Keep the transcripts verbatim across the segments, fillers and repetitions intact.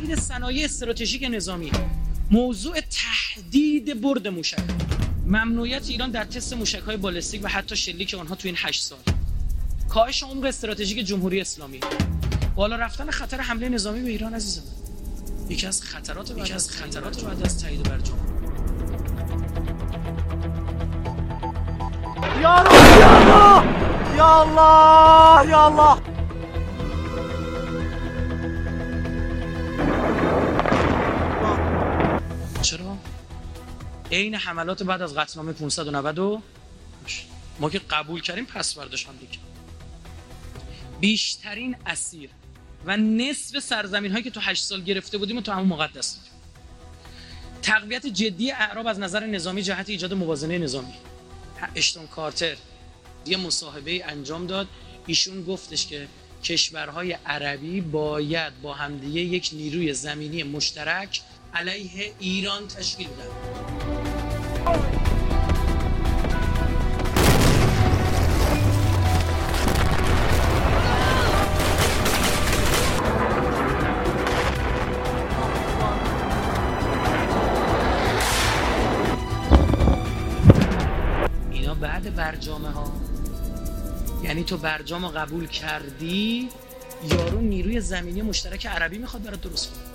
تهدید صنایع استراتژیک نظامی، موضوع تهدید برد موشک، ممنوعیت ایران در تست موشک‌های بالستیک و حتی شلیک آنها تو این هشت سال، کاهش عمق استراتژیک جمهوری اسلامی، بالا رفتن خطر حمله نظامی به ایران. عزیزم یکی از خطرات بعد از خطرات بعد از تایید برجام. یا الله یا الله یا الله. چرا؟ عین حملات بعد از قطعنامه پانصد و نود ما که قبول کردیم پس برداشت هم دیگه. بیشترین اسیر و نصف سرزمین هایی که تو هشت سال گرفته بودیم و تو همون مقدس دادیم. تقویت جدی اعراب از نظر نظامی جهت ایجاد موازنه نظامی. اشتون کارتر یه مصاحبه انجام داد، ایشون گفتش که کشورهای عربی باید با همدیگه یک نیروی زمینی مشترک علیه ایران تشکیل بدن. اینا بعد برجامه ها، یعنی تو برجام رو قبول کردی، یارو نیروی زمینی مشترک عربی میخواد برات درست کنه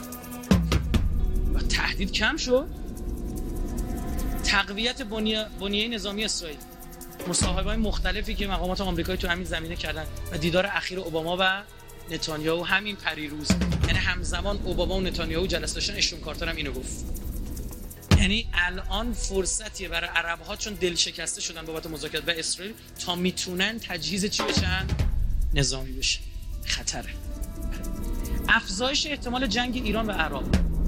و تهدید کم شد. تقویت بنیه بنیه نظامی اسرائیل، مصاحبه‌های مختلفی که مقامات آمریکایی تو همین زمینه کردن و دیدار اخیر اوباما و نتانیاهو همین پریروز، یعنی همزمان اوباما و نتانیاهو جلسه داشتن. اشتون کارتر هم اینو گفت. یعنی الان فرصتیه برای عرب‌ها چون دل شکسته شدن بابت مذاکرات با اسرائیل تا میتونن تجهیز چی بشن؟ نظامی بشن. خطره. افزایش احتمال جنگ ایران و عراق.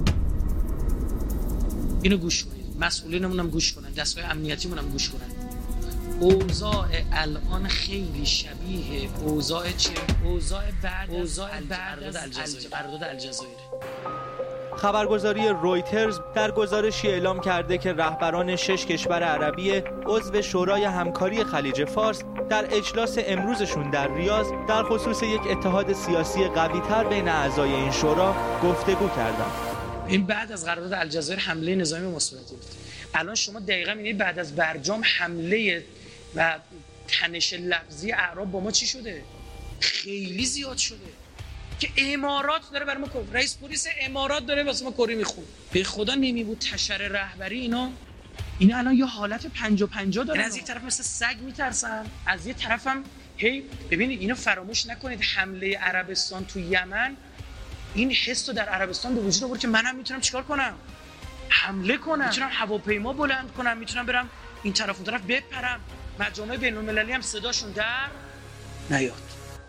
اینو گوش کنید. مسئولینمون هم گوش کنن، دستگاه امنیتیمون هم گوش کنن. اوضاع الان خیلی شبیه اوضاع چیه؟ اوضاع بعد اوضاع بعد از الجزایر. قرارداد الجزایر. خبرگزاری رویترز در گزارشی اعلام کرده که رهبران شش کشور عربی عضو شورای همکاری خلیج فارس در اجلاس امروزشون در ریاض در خصوص یک اتحاد سیاسی قوی‌تر بین اعضای این شورا گفتگو کردند. این بعد از قرارداد الجزایر حمله نظامی مثبت بود. الان شما دقیقاً می‌بینید بعد از برجام حمله و تنش لفظی اعراب با ما چی شده؟ خیلی زیاد شده. که امارات داره برای ما کاری، رئیس پلیس امارات داره واسه ما کاری میخونه. به خدا نمیبود تشر رهبری اینا اینا الان یه حالت پنجاه پنجاه دارن. از یک طرف مثل سگ میترسن، از یه طرف هم هی ببینید اینو فراموش نکنید، حمله عربستان تو یمن این حس رو در عربستان به وجود آورد که منم میتونم چیکار کنم؟ حمله کنم، میتونم هواپیما بلند کنم، میتونم برم این طرف اون طرف بپرم. مجامع بین‌المللی هم صداشون در نیاد.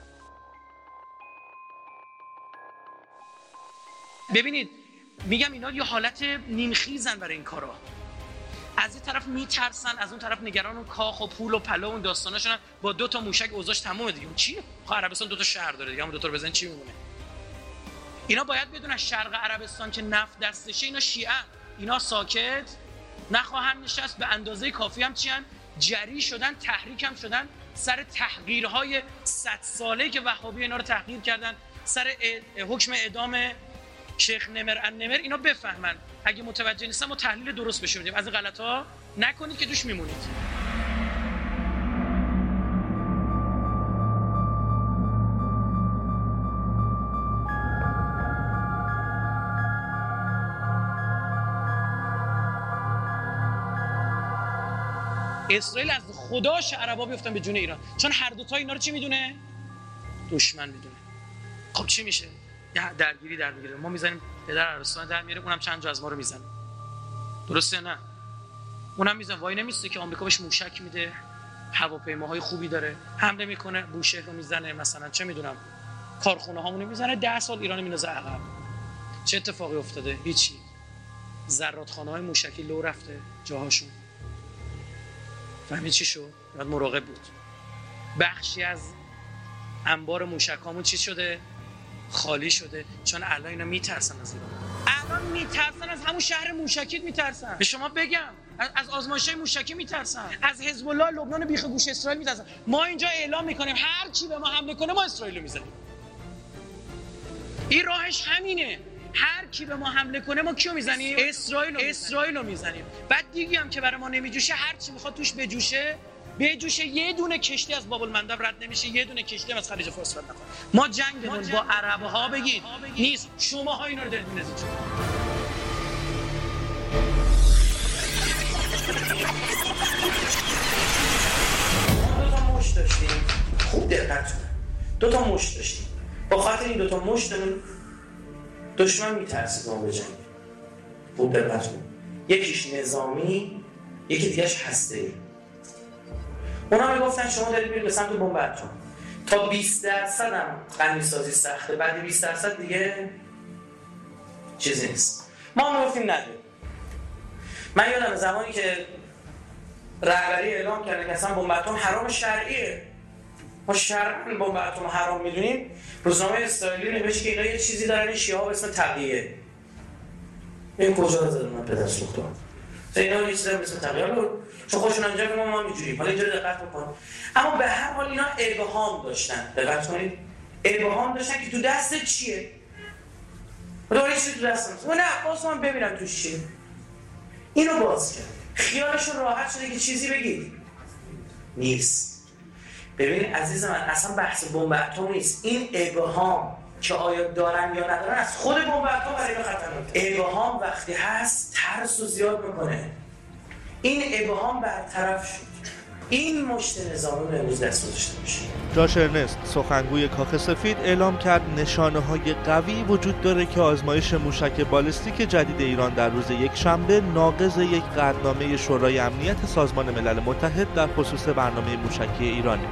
ببینید میگم اینا یه حالت نیمخیزن برای این کارا. از این طرف میترسن، از اون طرف نگران اون کاخ و پول و پلا و اون داستاناشون. با دو تا موشک اوضاعش تمومه دیگه. چیه؟ خب عربستان دو تا شهر داره دیگه، هم دو تا رو بزنن چی میمونه؟ اینا باید بدونن شرق عربستان که نفت دستشه اینا شیعه، اینا ساکت نخواهند نشست. به اندازه کافی هم چیان جری شدن، تحریک هم شدن سر تحقیرهای صد ساله‌ای که وهابی اینا رو تحقیر کردن، سر حکم اعدام شیخ نمر النمر. اینا بفهمن اگه متوجه نیستن ما تحلیل درست بشه بدیم. از این غلطا نکنید که دوش میمونید. اسرائیل از خداش عربا بیفتن به جون ایران، چون هر دو تا اینا رو چی میدونه؟ دشمن میدونه. خب چی میشه؟ یه درگیری در میگیره. ما میزنیم پدر عربستان در میاره، اونم چند جا از ما رو میزنه. درسته نه؟ اونم میزنه. وای نمیسته که آمریکا بهش موشک میده، هواپیماهای خوبی داره، حمله میکنه، بوشهر رو میزنه، مثلا چه میدونم کارخونه هامونو میزنه. ده سال ایران میندازه عقب. چه اتفاقی افتاده؟ هیچی. زرادخانه‌های موشکی لو رفته جاهاشون. فهمید چی شد؟ باید مراقب بود. بخشی از انبار موشکامون چی شده؟ خالی شده. چون الان اینا میترسن از ایران. الان میترسن از همون شهر موشکیت میترسن. به شما بگم از آزمایش‌های موشکی میترسن، از حزب الله لبنان بیخ گوش اسرائیل میترسن. ما اینجا اعلام میکنیم هر کی به ما حمله کنه ما اسرائیل رو میزنیم. این راهش همینه. هر کی به ما حمله کنه ما کیو میزنیم؟ اسرائیل اسرائیل رو میزنیم. بعد دیگه هم که برای ما نمیجوشه، هر چی میخواد توش بجوشه بجوشه، یه دونه کشتی از باب المندب رد نمیشه، یه دونه کشتی از خلیج فارس رد نکنه. ما جنگمون با عرب‌ها بگید نیست، شماها اینا رو دارید می‌نازید. دو تا مشت داشتیم، خوب دقت کن. دو تا مشت داشتیم. با خاطر این دو تا مشتمون دشمن میترسید ما بجنگیم. خوب دقت کن. یکیش نظامی، یکی دیگه‌اش هسته‌ای. اونا میگفتن شما دارید میرید به سمت بمب اتم. تا بیست درصد هم غنیسازی سخته، بعد بیست درصد دیگه چیزی نیست. ما میگفتیم نداریم. من یادم زمانی که رهبری اعلام کرده که اصلا بمب اتم حرام شرعیه، ما شرعاً بمب اتم حرام میدونیم، روزنامه اسرائیلی نوشت که اینا یه چیزی دارن شیعه‌ها به اسم تقیه. این کجا رو زدن من پدر سوختم؟ اینا یه چیزی به اسم تقیه بود، چون خودشون اونجا که ما ما می‌جوریم. حالا اینجا دقت بکن. اما به هر حال اینا ابهام داشتن. دقت کنید. ابهام داشتن که تو دست چیه؟ دوره چی تو دستم؟ نه، باز من ببینم توش چیه. اینو باز کرد. خیالشون راحت شده که چیزی بگید. نیست. ببین عزیز من، اصلا بحث بمب اتم نیست. این ابهام که آیا دارن یا ندارن از خود بمب اتم برای خطرناکه. ابهام وقتی هست ترس رو زیاد میکنه. این ابهام برطرف شد. این مشت نظامی رو امروز دست گذاشته میشه. جاش ارنست، سخنگوی کاخ سفید، اعلام کرد نشانه‌های قوی وجود داره که آزمایش موشک بالستیک جدید ایران در روز یکشنبه ناقض یک قطعنامه شورای امنیت سازمان ملل متحد در خصوص برنامه موشکی ایرانه.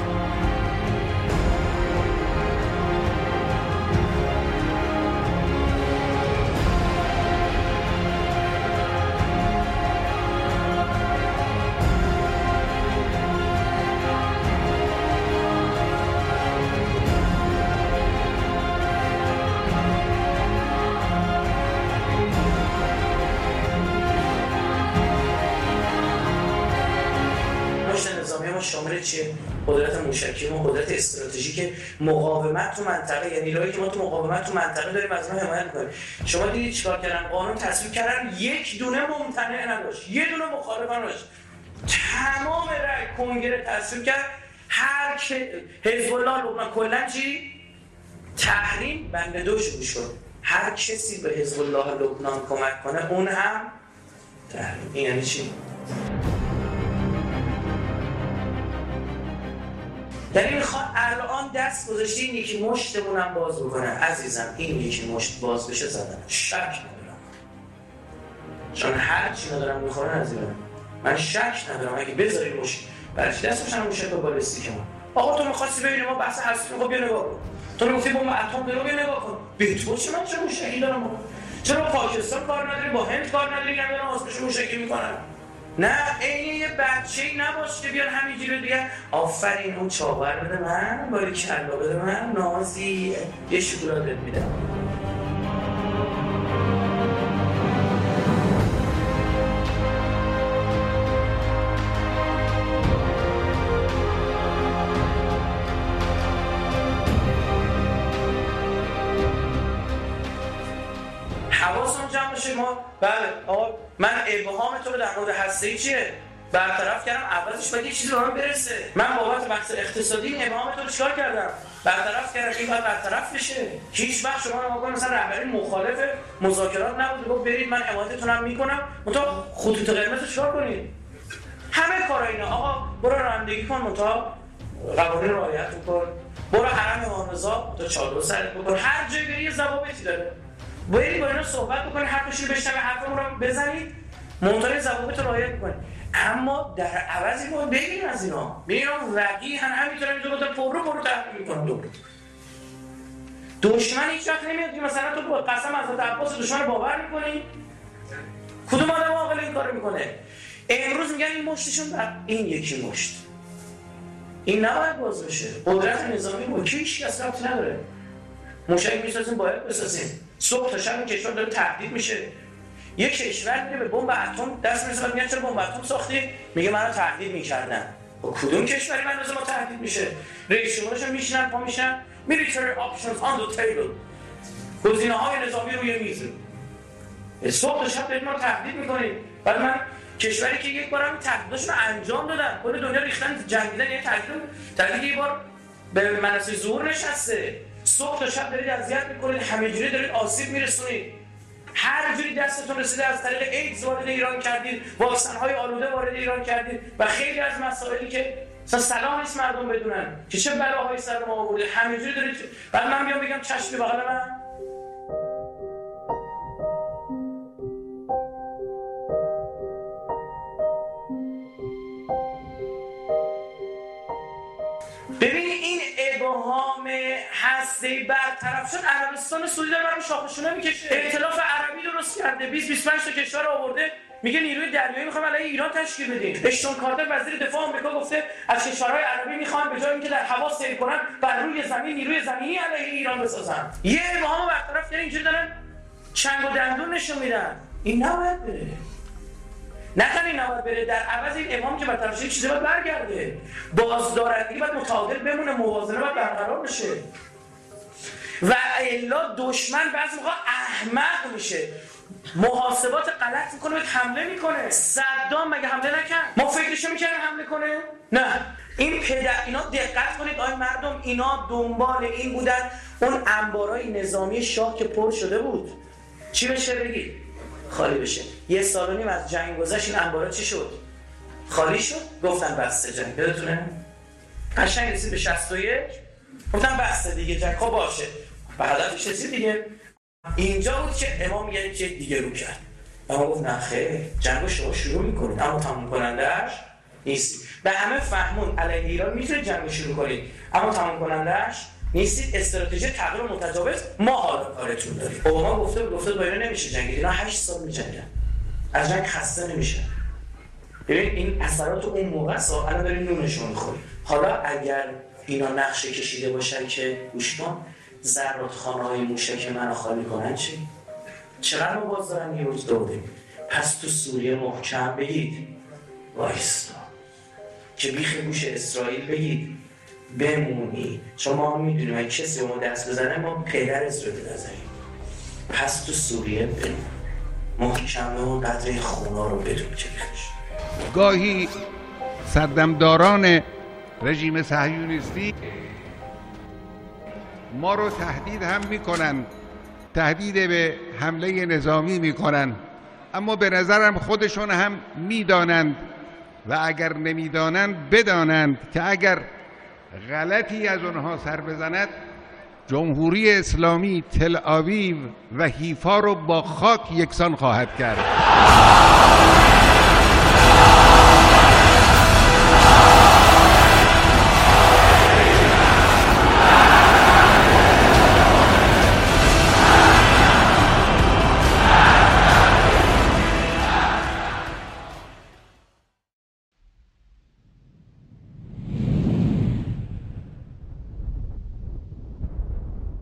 شامل چیه؟ قدرت موشکی و قدرت استراتژیک مقاومت تو منطقه، یعنی راهی که ما تو مقاومت تو منطقه داریم از اونها حمایت می‌کنیم. شما دیدید چیکار کردن؟ قانون تصویب کردن، یک دونه ممتنع نداشت، یه دونه مخالف نداشت. تمام رأی کنگره تصویب کرد. هر که حزب الله لبنان کلا چی؟ تحریم بند دو شروع شد. هر کسی به حزب الله لبنان کمک کنه اون هم تحریم. این یعنی چی؟ یعنی میخواد الان دست گذاشته این یکی مشتمونم باز بکنه. عزیزم این یکی مشت باز بشه زدن شک ندارم، چون هر چی ندارم میخورن عزیزم. من شک ندارم اگه بذاری مشت برای چی دست بشن موشک بالستیک ما. آقا تو میخواستی ببینی ما بحث هستی میخواد بیا نگاه کن. تو میگفتی بمب اتم برو بیا نگاه کن. به تو چه من چه موشکی دارم؟ چرا پاکستان کار نداری، با هند کار نداری، که دارن آزمایش موشکی میکنن؟ نه این یه بچه‌ای نباشه که بیان همینجوری دیگه آفرین اون چاور بده من، باری کلا بده من، نازی یه شکلات بهت میدم. حواسم جمع بشه. ما بله آقا من ابهام تو رو در مورد هسته‌ای چیه؟ برطرف کردم. اولش باید یه چیزی به من برسه. من بابت بحث اقتصادی این ابهام تو رو چیکار کردم؟ برطرف کردم. این باید برطرف بشه. هیچ وقت شما نگاه مثلا رهبری مخالف مذاکرات نبود، گفت برید من حمایتتونم میکنم، منتها خطوط قرمز رو چیکار کنید؟ همه کارا اینا. آقا برو رانندگی کن، منتها قوانین رعایت کن. برو حرم امام رضا تو چادر سرت بکن. هر جای بری یه ضوابطی داره. برید با اینا صحبت بکنید، حرفشون بشنوه، حرفمون رو بزنید، منطقه ضوابط رو رعایت می‌کنید. اما در عوضی ما بگیریم از اینا. میگم وقیحاً همینطوری میگه تو پرو پرو تحقیق می‌کنه. دور دشمن هیچ وقت نمیاد که مثلا تو قسم حضرت عباس دشمن باور می‌کنی؟ کدوم آدم عاقل این کارو می‌کنه؟ امروز میگن این مشتشون بر این یکی مشت. این نباید باز بشه. قدرت نظامی با کی هیچ کس ربطی نداره. موشک می‌سازیم باید بسازیم. صبح تا شب کشور داره تهدید میشه. یک کشور میره به بمب اتم دست می‌زنه، میگه چرا بمب اتم ساختی؟ میگه منو تهدید می‌کردن. با کدوم کشوری من از ما تهدید میشه؟ رئیس جمهورش میشینن پا میشن military options on the table. گزینه‌های نظامی روی میز. صبح تا شب دارید ما رو تهدید میکنید. ولی من کشوری که یک بار هم تهدیداشون رو انجام دادن، کل دنیا ریختن جنگیدن، یه تهدید تهدید یک بار به منصه ظهور نشسته. صبح تا شب دارید اذیت میکنید، همه جوری دارید آسیب میرسونید. هر جوری دستتون رسیده از طریق ایدز وارد ایران کردید، واکسن‌های آلوده وارد ایران کردید و خیلی از مسائلی که اصلا سلام نیست مردم بدونن که چه بلاهایی سر ما آورده، همه جوری دارید. بعد من بیام بگم چشم بغل من. ببینید این ابهام هسته‌ای برطرف شد، عربستان سعودی داره برای شاخشونه میکشه. ائتلاف عربی درست کرده، بیست بیست و پنج تا کشور آورده، میگه نیروی دریایی میخوام علیه ایران تشکیل بدیم. اشتون کارتر وزیر دفاع آمریکا گفته از کشورهای عربی میخوان به جای اینکه در هوا سیر کنن بر روی زمین نیروی زمینی علیه ایران بسازن. یه ابهام برطرف کردن، اینجوری دارن چنگ و دندون نشون میدن. این نباید بره. نه تنها این نباید بره، در عوض این ابهام که برطرف شده چیزی باید برگرده. بازدارندگی باید متعادل بمونه، موازنه باید برقرار بشه. و الا دشمن بعضی موقع احمق میشه، محاسبات غلط میکنه، بهت حمله میکنه. صدام مگه حمله نکرد؟ ما فکرشو میکردیم حمله کنه؟ نه. این پدر اینا دقت کنید آی مردم، اینا دنبال این بودن اون انبارای نظامی شاه که پر شده بود چی بشه بگید؟ خالی بشه. یه سال و نیم از جنگ گذشت، این انبارا چی شد؟ خالی شد. گفتن بسته جنگ، یادتونه؟ قشنگ رسید به شصت و یک، گفتن بسته دیگه جنگ. خب باشه، به هدفش رسید دیگه. اینجا بود که امام میگه که دیگه رو کرد. اما گفت نه خیر، جنگ شما شروع میکنید اما تموم کننده‌اش نیست. به همه فهمون علیه ایران میتونید جنگ شروع کنید اما تموم کننده‌اش نیستید. استراتژی تغییر متجاوز ما حالا کارتون داریم. اوباما گفته بود گفته باید نمیشه جنگید. اینا هشت سال میجنگن، از جنگ خسته نمیشن. ببین این اثرات اون موقع سا الان داریم نونشون میخوریم. حالا اگر اینا نقشه کشیده باشن که گوش کن زرادخانه‌های موشک منو خالی کنن چی؟ چقدر ما باز دارن یه روز دودیم. پس تو سوریه محکم بگید وایستا، که بیخ گوش اسرائیل بگید بمونی، چون ما میدونیم اگه کسی ما دست بزنه ما پدر اسرائیل بزنیم. پس تو سوریه بمون، محکمه و قدر خونا رو بدون که بیخش. گاهی سردمداران رژیم صهیونیستی ما رو تهدید هم میکنن، تهدید به حمله نظامی میکنن، اما به نظرم خودشون هم میدانند و اگر نمیدانند بدانند که اگر غلطی از اونها سر بزند جمهوری اسلامی تل آویو و حیفا رو با خاک یکسان خواهد کرد.